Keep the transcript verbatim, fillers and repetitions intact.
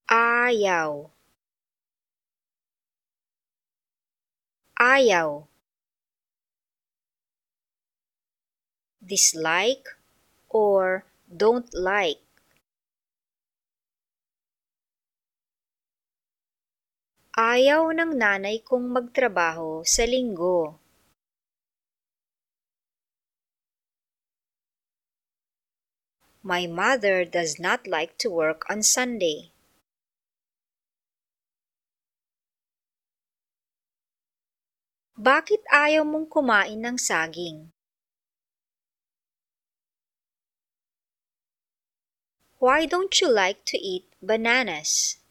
Ayaw. Ayaw. Dislike or don't like. Ayaw ng nanay kong magtrabaho sa Linggo. My mother does not like to work on Sunday. Bakit ayaw mong kumain ng saging? Why don't you like to eat bananas?